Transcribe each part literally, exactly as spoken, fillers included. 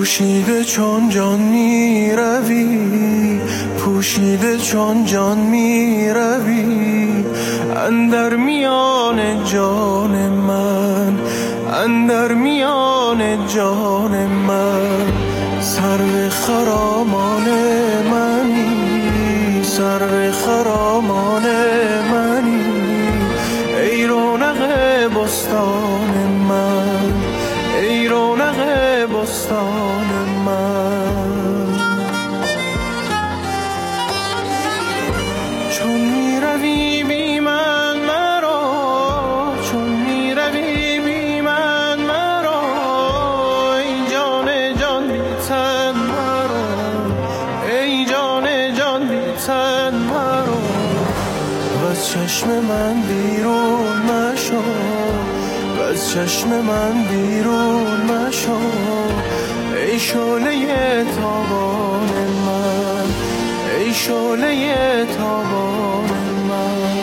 پوشیده چون جان می روی، پوشیده چون جان می روی، اندر میان جان من، اندر میان جان من. سرو خرامان منی، سرو خرامان منی، ای رونق بستان من، ای رونق بستان من. چون می روی بی من مرا، چون می روی بی من مرا، ای جان جان بی تن مرا، ای جان جان بی تن مرا. وز چشم من بیرون مشو، وز چشم من بیرون مشو، ای شعله تابان من، ای شعله تابان من.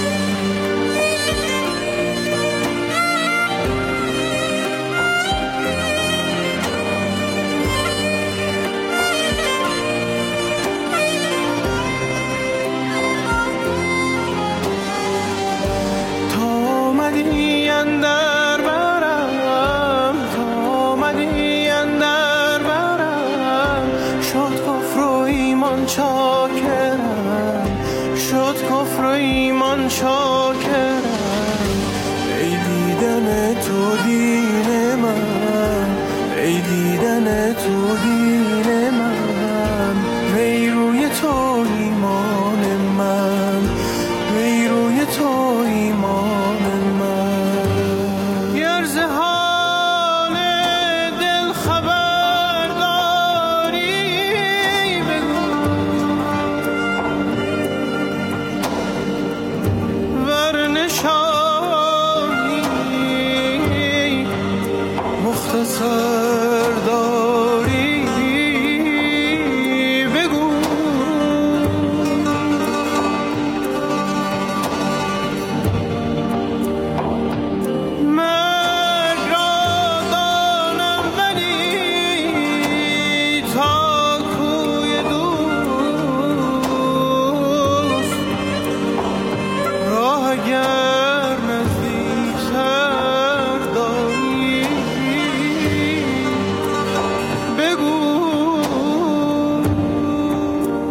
تا آمدی اندر برم، تا آمدی اندر برم، شد کفر و ایمان چاکرم، شد کفر و ایمان چاکرم. ای دیدن تو دین من، ای دیدن تو دین من، وی روی تو ایمان من، وی روی تو ایمان من. گر ز حال دل خبر داری بگو، ور نشان